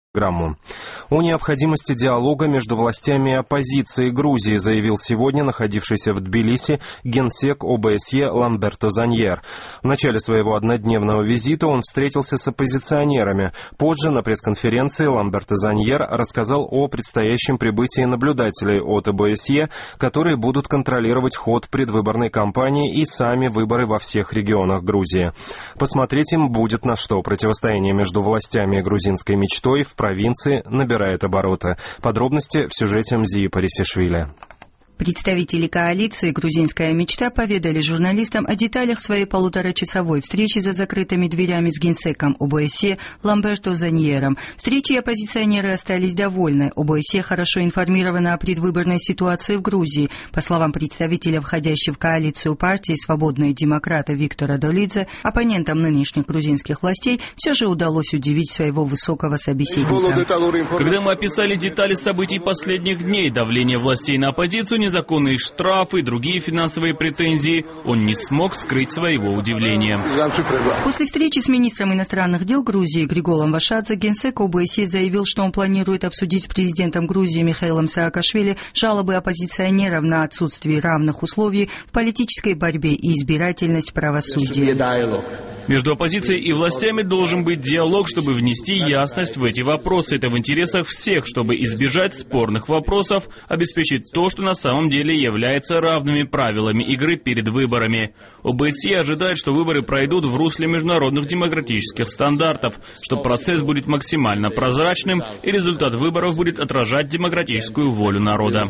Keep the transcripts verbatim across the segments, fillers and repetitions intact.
Грамму. О необходимости диалога между властями и оппозицией Грузии заявил сегодня находившийся в Тбилиси генсек ОБСЕ Ламберто Заньер. В начале своего однодневного визита он встретился с оппозиционерами. Позже на пресс-конференции Ламберто Заньер рассказал о предстоящем прибытии наблюдателей от ОБСЕ, которые будут контролировать ход предвыборной кампании и сами выборы во всех регионах Грузии. Посмотреть им будет на что. Противостояние между властями и грузинской мечтой в провинции набирает обороты. Подробности в сюжете Мзии Парисишвили. Представители коалиции «Грузинская мечта» поведали журналистам о деталях своей полуторачасовой встречи за закрытыми дверями с генсеком ОБСЕ Ламберто Заньером. Встречи оппозиционеры остались довольны. ОБСЕ хорошо информирована о предвыборной ситуации в Грузии. По словам представителя, входящей в коалицию партии «Свободные демократы» Виктора Долидзе, оппонентам нынешних грузинских властей все же удалось удивить своего высокого собеседника. Когда мы описали детали событий последних дней, давление властей на оппозицию, незаконные штрафы и другие финансовые претензии, он не смог скрыть своего удивления. После встречи с министром иностранных дел Грузии Григолом Вашадзе генсек ОБСЕ заявил, что он планирует обсудить с президентом Грузии Михаилом Саакашвили жалобы оппозиционеров на отсутствие равных условий в политической борьбе и избирательность правосудия. Между оппозицией и властями должен быть диалог, чтобы внести ясность в эти вопросы. Это в интересах всех, чтобы избежать спорных вопросов, обеспечить то, что на самом деле является равными правилами игры перед выборами. ОБСЕ ожидает, что выборы пройдут в русле международных демократических стандартов, что процесс будет максимально прозрачным и результат выборов будет отражать демократическую волю народа.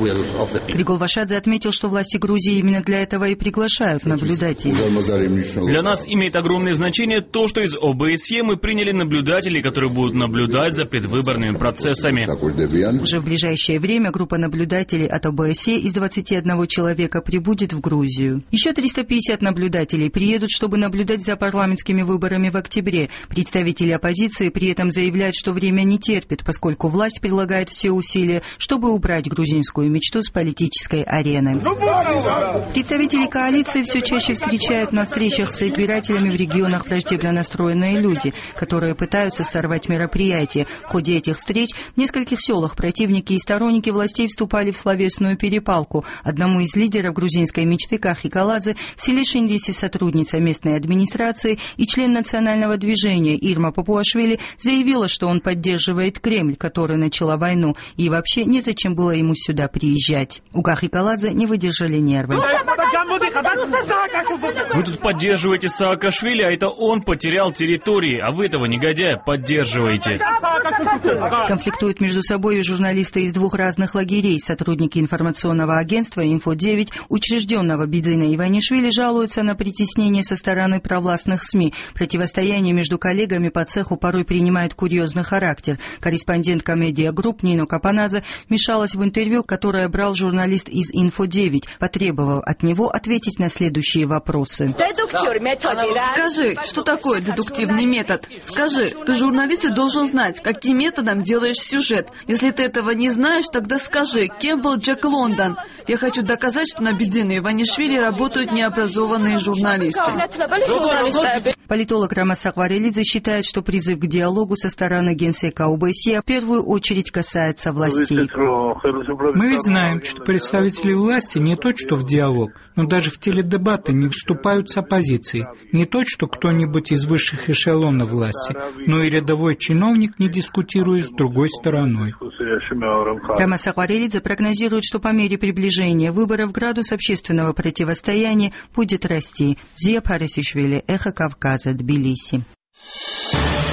Григол Вашадзе отметил, что власти Грузии именно для этого и приглашают наблюдателей. Для нас имеет огромное значение то, что из ОБСЕ мы приняли наблюдателей, которые будут наблюдать за предвыборными процессами. Уже в ближайшее время группа наблюдателей от ОБСЕ из двадцати одного человека прибудет в Грузию. Еще триста пятьдесят наблюдателей приедут, чтобы наблюдать за парламентскими выборами в октябре. Представители оппозиции при этом заявляют, что время не терпит, поскольку власть прилагает все усилия, чтобы убрать грузинскую мечту с политической арены. Представители коалиции все чаще встречают на встречах с избирателями в регионах враждебно настроенные люди, которые пытаются сорвать мероприятия. В ходе этих встреч в нескольких селах противники и сторонники властей вступали в словесную перепалку. Одному из лидеров грузинской мечты Кахи Каладзе в селе Шиндиси сотрудница местной администрации и член национального движения Ирма Папуашвили заявила, что он поддерживает Кремль, который начала войну, и вообще незачем было ему сюда приезжать. У Кахи Каладзе не выдержали нервы. Вы тут поддерживаете Саакашвили, а это он потерял территории, а вы этого негодяя поддерживаете. Конфликтуют между собой журналисты из двух разных лагерей. Сотрудники информационного агентства «Инфо девять», учрежденного Бидзиной Иванишвили, жалуются на притеснение со стороны провластных СМИ. Противостояние между коллегами по цеху порой принимает курьезный характер. Корреспондентка медиагрупп Нино Капанадзе вмешалась в интервью, которое брал журналист из «Инфо девять», потребовав от него ответить на следующие вопросы. Скажи, что такое дедуктивный метод? Скажи, ты журналист и должен знать, каким методом делаешь сюжет. Если ты этого не знаешь, тогда скажи, кем был Джек Лондон? Я хочу доказать, что на Бидзину Иванишвили работают необразованные журналисты. Политолог Рамас Сахварелидзе считает, что призыв к диалогу со стороны генсека ОБСЕ в первую очередь касается властей. Мы ведь знаем, что представители власти не то что в диалог, но даже в теледебаты не вступают с оппозицией. Не то что кто-нибудь из высших эшелонов власти, но и рядовой чиновник не дискутирует с другой стороной. Рамас Сахварелидзе прогнозирует, что по мере приближения выборов градус общественного противостояния будет расти. Мзия Парисишвили, Эхо Кавказа, Тбилиси.